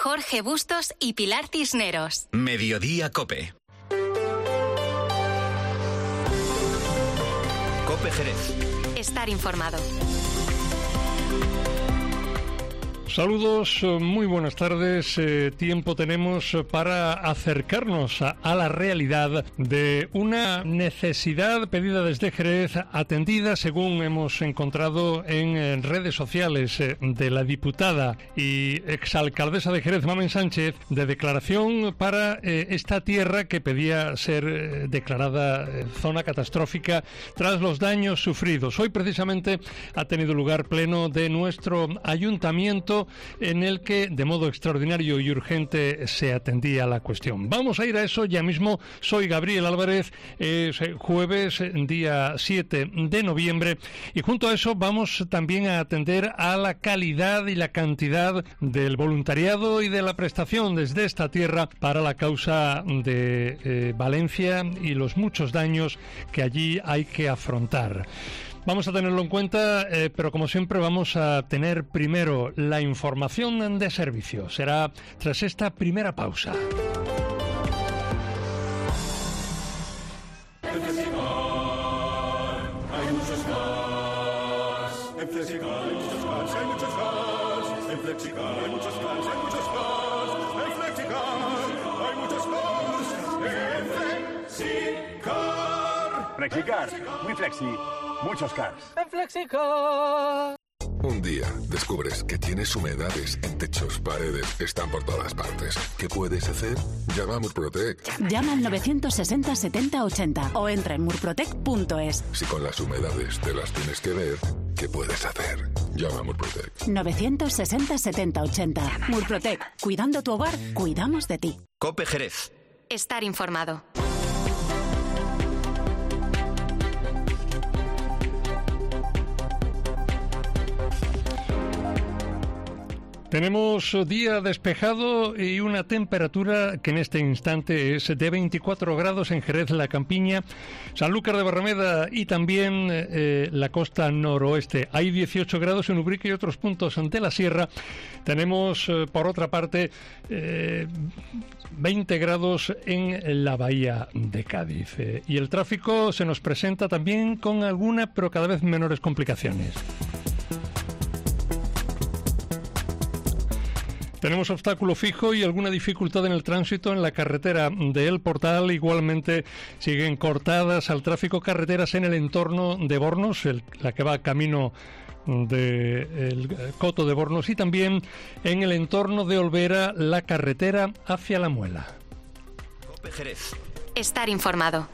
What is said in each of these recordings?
Jorge Bustos y Pilar Cisneros. Mediodía COPE. COPE Jerez. Estar informado. Saludos, muy buenas tardes. Tiempo tenemos para acercarnos a la realidad de una necesidad pedida desde Jerez, atendida, según hemos encontrado en redes sociales, de la diputada y exalcaldesa de Jerez, Mamen Sánchez, de declaración para esta tierra que pedía ser declarada zona catastrófica tras los daños sufridos. Hoy precisamente ha tenido lugar pleno de nuestro ayuntamiento, en el que de modo extraordinario y urgente se atendía la cuestión. Vamos a ir a eso ya mismo. Soy Gabriel Álvarez, es jueves, día 7 de noviembre, y junto a eso vamos también a atender a la calidad y la cantidad del voluntariado y de la prestación desde esta tierra para la causa de Valencia y los muchos daños que allí hay que afrontar. Vamos a tenerlo en cuenta, pero como siempre vamos a tener primero la información de servicio. Será tras esta primera pausa. En Flexicar hay muchos más. En Flexicar hay muchos más, hay muchos más. En Flexicar hay muchos más, hay muchos más. En Flexicar hay muchos más. En Flexicar. Flexicar, muy flexi. Muchos cars. En Flexicar. Un día descubres que tienes humedades en techos, paredes, están por todas partes. ¿Qué puedes hacer? Llama a Murprotec. Llama al 960 70 80 o entra en murprotec.es. Si con las humedades te las tienes que ver, ¿qué puedes hacer? Llama a Murprotec. 960 70 80. Murprotec. Cuidando tu hogar, cuidamos de ti. COPE Jerez. Estar informado. Tenemos día despejado y una temperatura que en este instante es de 24 grados en Jerez, La Campiña, Sanlúcar de Barrameda y también la costa noroeste. Hay 18 grados en Ubrique y otros puntos de la sierra. Tenemos, por otra parte, 20 grados en la bahía de Cádiz. Y el tráfico se nos presenta también con alguna, pero cada vez menores complicaciones. Tenemos obstáculo fijo y alguna dificultad en el tránsito en la carretera de El Portal. Igualmente siguen cortadas al tráfico carreteras en el entorno de Bornos, la que va camino del Coto de Bornos, y también en el entorno de Olvera, la carretera hacia La Muela. COPE Jerez. Estar informado.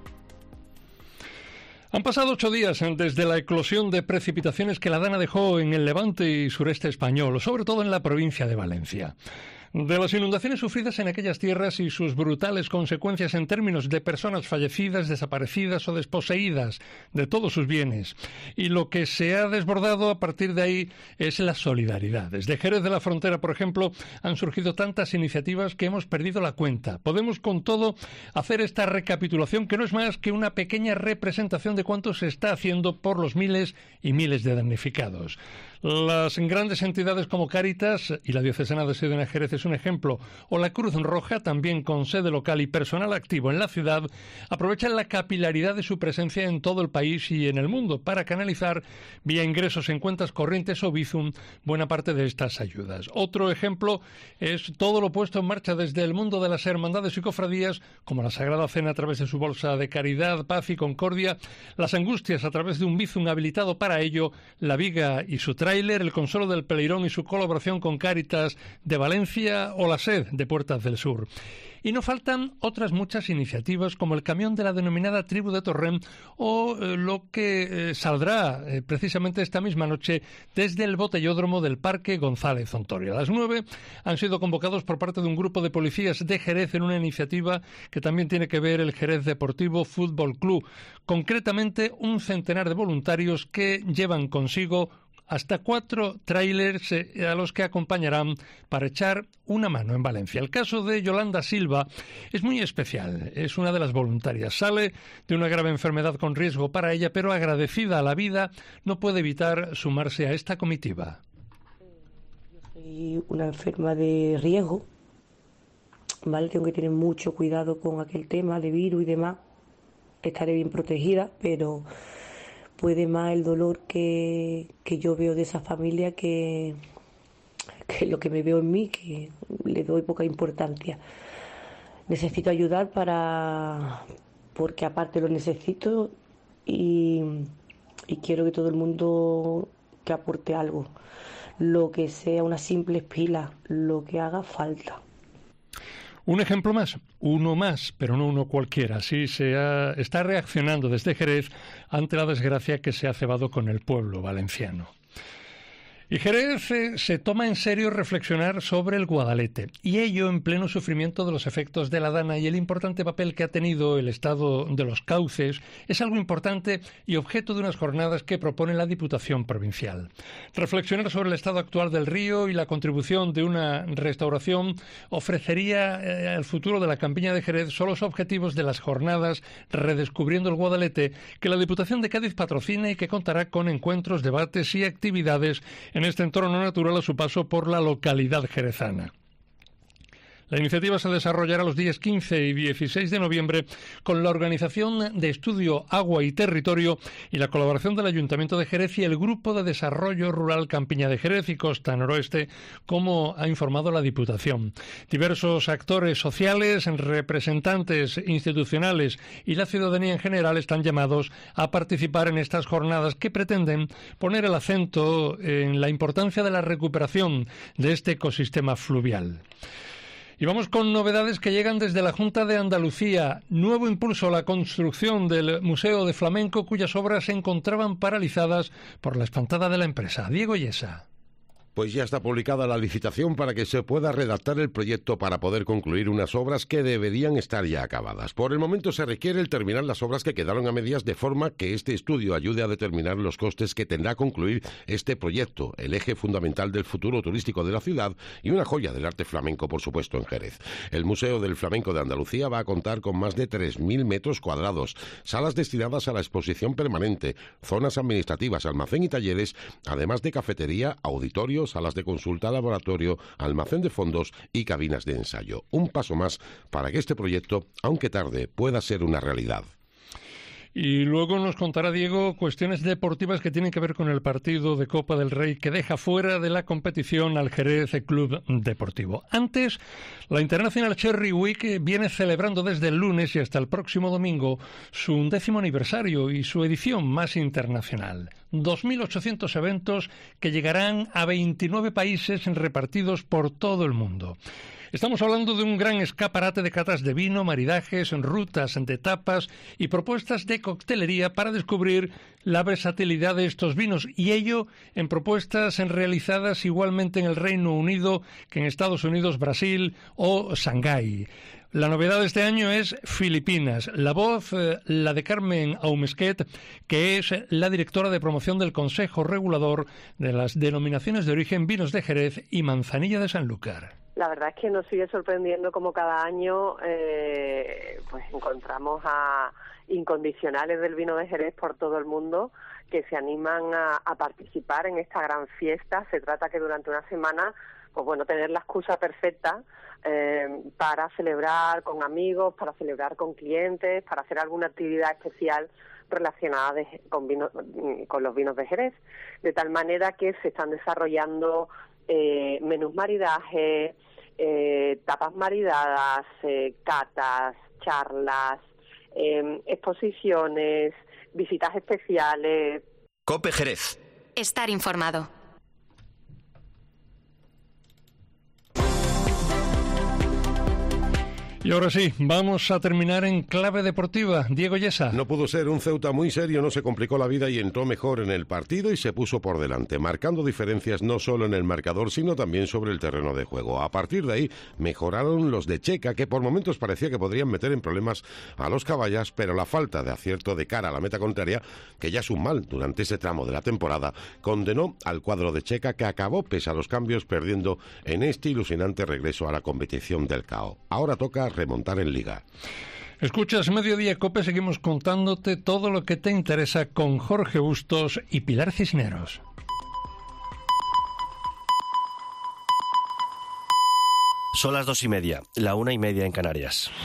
Han pasado 8 días desde la eclosión de precipitaciones que la Dana dejó en el levante y sureste español, sobre todo en la provincia de Valencia. De las inundaciones sufridas en aquellas tierras y sus brutales consecuencias en términos de personas fallecidas, desaparecidas o desposeídas de todos sus bienes. Y lo que se ha desbordado a partir de ahí es la solidaridad. Desde Jerez de la Frontera, por ejemplo, han surgido tantas iniciativas que hemos perdido la cuenta. Podemos, con todo, hacer esta recapitulación, que no es más que una pequeña representación de cuánto se está haciendo por los miles y miles de damnificados. Las grandes entidades como Cáritas y la Diocesana de Sidon Jerez es un ejemplo, o la Cruz Roja, también con sede local y personal activo en la ciudad, aprovechan la capilaridad de su presencia en todo el país y en el mundo para canalizar vía ingresos en cuentas corrientes o Bizum buena parte de estas ayudas. Otro ejemplo es todo lo puesto en marcha desde el mundo de las hermandades y cofradías, como la Sagrada Cena a través de su bolsa de caridad, paz y concordia, las Angustias a través de un Bizum habilitado para ello, la Viga y su tráiler, el Consuelo del Peleirón y su colaboración con Cáritas de Valencia o la SED de Puertas del Sur. Y no faltan otras muchas iniciativas como el camión de la denominada Tribu de Torrent o lo que saldrá precisamente esta misma noche desde el botellódromo del Parque González Ontorio. A las 9 han sido convocados por parte de un grupo de policías de Jerez en una iniciativa que también tiene que ver el Jerez Deportivo Fútbol Club. Concretamente, un centenar de voluntarios que llevan consigo hasta 4 tráilers a los que acompañarán para echar una mano en Valencia. El caso de Yolanda Silva es muy especial. Es una de las voluntarias. Sale de una grave enfermedad con riesgo para ella, pero agradecida a la vida, no puede evitar sumarse a esta comitiva. Soy una enferma de riesgo, ¿vale? Tengo que tener mucho cuidado con aquel tema de virus y demás. Estaré bien protegida, pero puede más el dolor que yo veo de esa familia que lo que me veo en mí, que le doy poca importancia. Necesito ayudar porque aparte lo necesito y quiero que todo el mundo que aporte algo, lo que sea unas simples pilas, lo que haga falta. Un ejemplo más, uno más, pero no uno cualquiera. Así está reaccionando desde Jerez ante la desgracia que se ha cebado con el pueblo valenciano. Y Jerez se toma en serio reflexionar sobre el Guadalete, y ello en pleno sufrimiento de los efectos de la dana, y el importante papel que ha tenido el estado de los cauces es algo importante y objeto de unas jornadas que propone la Diputación Provincial. Reflexionar sobre el estado actual del río y la contribución de una restauración ofrecería al futuro de la campiña de Jerez son los objetivos de las jornadas Redescubriendo el Guadalete, que la Diputación de Cádiz patrocina y que contará con encuentros, debates y actividades en este entorno natural a su paso por la localidad jerezana. La iniciativa se desarrollará los días 15 y 16 de noviembre con la organización de Estudio Agua y Territorio y la colaboración del Ayuntamiento de Jerez y el Grupo de Desarrollo Rural Campiña de Jerez y Costa Noroeste, como ha informado la Diputación. Diversos actores sociales, representantes institucionales y la ciudadanía en general están llamados a participar en estas jornadas que pretenden poner el acento en la importancia de la recuperación de este ecosistema fluvial. Y vamos con novedades que llegan desde la Junta de Andalucía. Nuevo impulso a la construcción del Museo de Flamenco, cuyas obras se encontraban paralizadas por la espantada de la empresa. Diego Yesa. Pues ya está publicada la licitación para que se pueda redactar el proyecto para poder concluir unas obras que deberían estar ya acabadas. Por el momento se requiere el terminar las obras que quedaron a medias, de forma que este estudio ayude a determinar los costes que tendrá concluir este proyecto, el eje fundamental del futuro turístico de la ciudad y una joya del arte flamenco, por supuesto, en Jerez. El Museo del Flamenco de Andalucía va a contar con más de 3.000 metros cuadrados, salas destinadas a la exposición permanente, zonas administrativas, almacén y talleres, además de cafetería, auditorio, salas de consulta, laboratorio, almacén de fondos y cabinas de ensayo. Un paso más para que este proyecto, aunque tarde, pueda ser una realidad. Y luego nos contará Diego cuestiones deportivas que tienen que ver con el partido de Copa del Rey que deja fuera de la competición al Jerez Club Deportivo. Antes, la International Cherry Week viene celebrando desde el lunes y hasta el próximo domingo su 11º aniversario y su edición más internacional. 2.800 eventos que llegarán a 29 países repartidos por todo el mundo. Estamos hablando de un gran escaparate de catas de vino, maridajes, rutas de tapas y propuestas de coctelería para descubrir la versatilidad de estos vinos, y ello en propuestas realizadas igualmente en el Reino Unido que en Estados Unidos, Brasil o Shanghái. La novedad de este año es Filipinas. La voz, la de Carmen Aumesquet, que es la directora de promoción del Consejo Regulador de las Denominaciones de Origen Vinos de Jerez y Manzanilla de Sanlúcar. La verdad es que nos sigue sorprendiendo como cada año pues encontramos a incondicionales del vino de Jerez por todo el mundo que se animan a participar en esta gran fiesta. Se trata que durante una semana, pues bueno, tener la excusa perfecta para celebrar con amigos, para celebrar con clientes, para hacer alguna actividad especial relacionada con los vinos de Jerez, de tal manera que se están desarrollando menús maridajes, tapas maridadas, catas, charlas, exposiciones, visitas especiales. COPE Jerez. Estar informado. Y ahora sí, vamos a terminar en clave deportiva. Diego Yesa. No pudo ser, un Ceuta muy serio no se complicó la vida y entró mejor en el partido y se puso por delante, marcando diferencias no solo en el marcador, sino también sobre el terreno de juego. A partir de ahí mejoraron los de Checa, que por momentos parecía que podrían meter en problemas a los caballas, pero la falta de acierto de cara a la meta contraria, que ya es un mal durante ese tramo de la temporada, condenó al cuadro de Checa, que acabó, pese a los cambios, perdiendo en este ilusionante regreso a la competición del CAO. Ahora toca remontar en Liga. Escuchas Mediodía Cope, seguimos contándote todo lo que te interesa con Jorge Bustos y Pilar Cisneros. Son las 2:30, la 1:30 en Canarias.